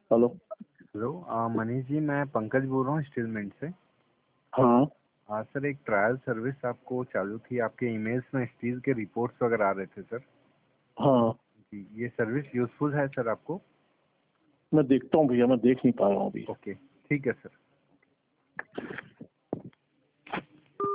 Hello. Hello Manish ji, मैं पंकज बोल रहा हूँ स्टील मिंट से। हाँ सर, एक ट्रायल सर्विस आपको चालू थी, आपके ईमेल्स में स्टील के रिपोर्ट्स वगैरह आ रहे थे सर। हाँ, जी, ये सर्विस यूजफुल है सर आपको? मैं देखता हूँ भैया, मैं देख नहीं पा रहा हूँ अभी। ओके, ठीक है सर।